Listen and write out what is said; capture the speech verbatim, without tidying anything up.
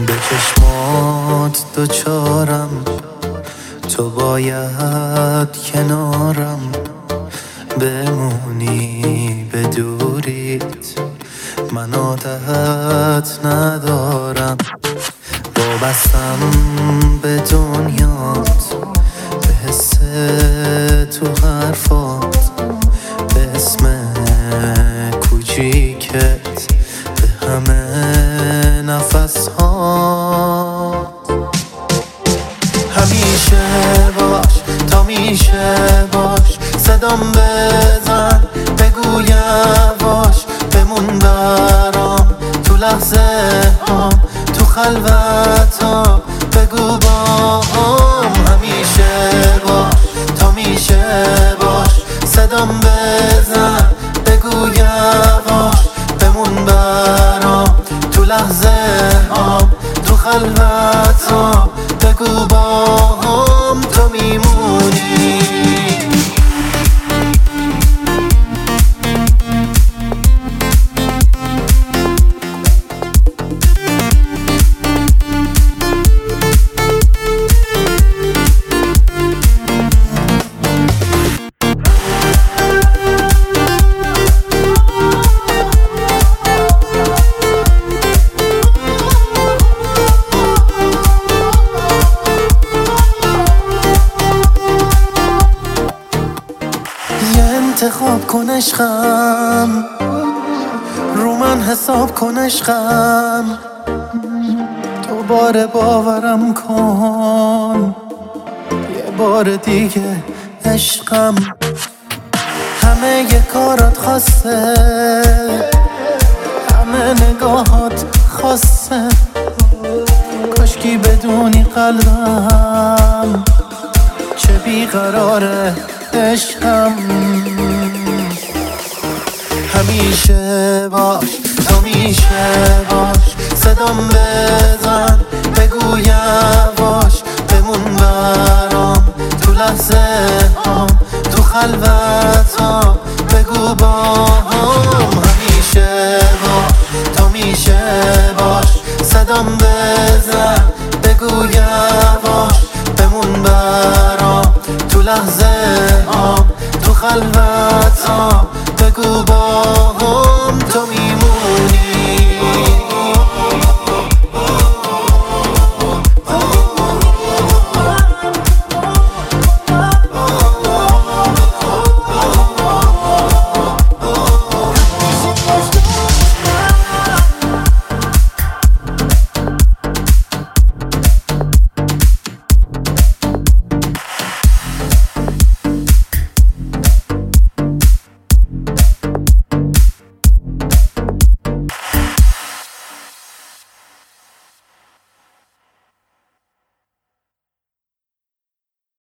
به چشمات دوچارم، تو باید کنارم بمونی. به دوریت من عادت ندارم، وابستم به دنیات، به حس تو حرفات، به اسم کوچیکت، به همه نفس ها. همیشه باش، تا میشه باش، صدام بزن، بگو یواش، بمون برام تو لحظه ها، تو خلوت ها، بگو با هم. همیشه باش، تا میشه باش، صدام بزن، بگو یواش، بمون برام تو لحظه ها، تو خلوت ها، بگو با هم تو میمونی. انتخاب کن عشقم، رو من حساب کن عشقم، دوباره باورم کن یه بار دیگه عشقم. همه یه کارات خاصه، همه نگاهات خاصه، کاشکی بدونی قلبم چه بیقراره عشقم. همیشه باش، تا میشه باش، صدام بزن، بگو یواش، بمون برام تو لحظه ها، تو خلوت ها،